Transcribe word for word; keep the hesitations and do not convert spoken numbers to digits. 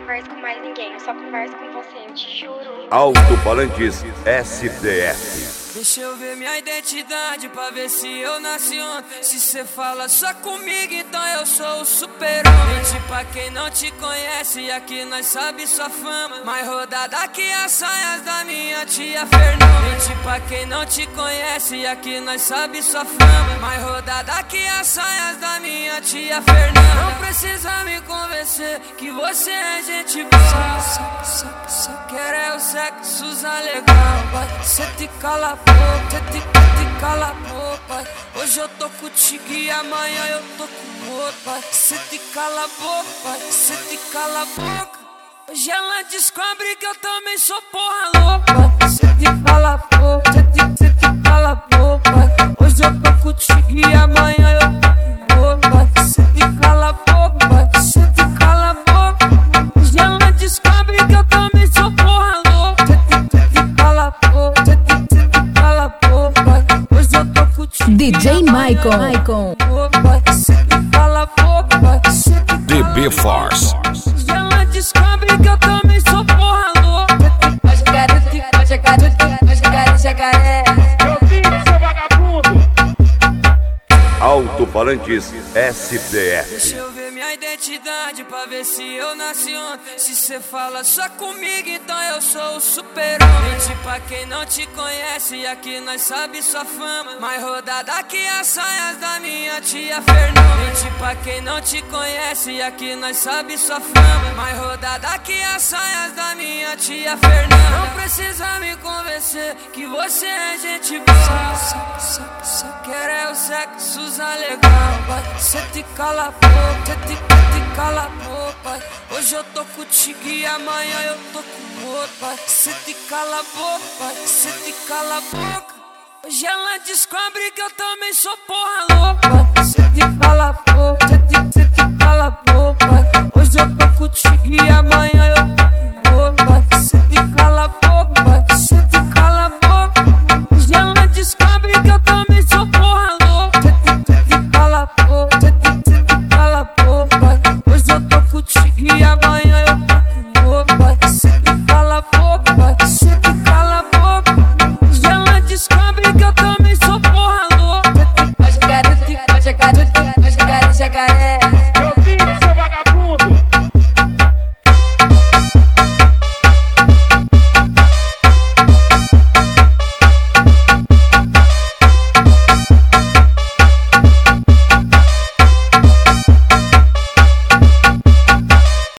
converso com mais ninguém, eu só converso com você, eu te juro. Alto-falantes S D F. Deixa eu ver minha identidade pra ver se eu nasci ontem. Se cê fala só comigo, então eu sou o super-homem. Mente pra quem não te conhece, aqui nós sabe sua fama. Mais rodada que as saias da minha tia Fernanda. Mente pra quem não te conhece, aqui nós sabe sua fama. Mais rodada que as saias da minha tia Fernanda. Não precisa me convencer que você é gente boa. Só, só, só quero é o sexo legal. Cê te cala a boca, cê te, te cala a boca. Hoje eu tô contigo e amanhã eu tô com outra. Cê te cala a boca, cê te cala a boca. Hoje ela descobre que eu também sou porra louca. Cê te cala a boca, cê te, cê te cala a boca. Hoje eu tô contigo e amanhã eu tô com outra. Cê te cala a boca, cê te cala a boca. Hoje ela descobre que eu também sou porra louca. Cê te, cê te cala a boca, cê te, cê te cala a boca. Hoje eu tô contigo D J Maicon, Maicon. Cê te cala a boca, cê te D B Force. Hoje ela descobre que eu também sou porra louca. Hoje eu quero te, hoje eu quero te, hoje eu quero jacaré. Meu filho, seu vagabundo! Alto-falantes S D F. Deixa eu ver minha identidade pra ver se eu nasci ontem. Se cê fala só comigo, então eu sou o super-homem. Mente pra quem não te conhece, aqui nós sabe sua fama. Mais rodada que as saias da minha tia Fernanda. Mente pra quem não te conhece, aqui nós sabe sua fama. Mais rodada que as saias da minha tia Fernanda. Não precisa me convencer que você é gente boa. Só, só, só quero é o sexo legal. Cê te cala a boca, cê te, te cala a boca. Hoje eu tô contigo e amanhã eu tô com outra. Cê te cala a boca, cê te cala a boca. Hoje ela descobre que eu também sou porra louca. Cê te cala a boca, cê te, cê te cala a boca. Hoje eu tô contigo e amanhã eu tô com outra. Cê te cala a boca, cê te cala a boca. Hoje ela descobre que eu também sou porra louca. Cê te cala a boca, cê te, cê te cala a boca. Hoje eu tô contigo e amanhã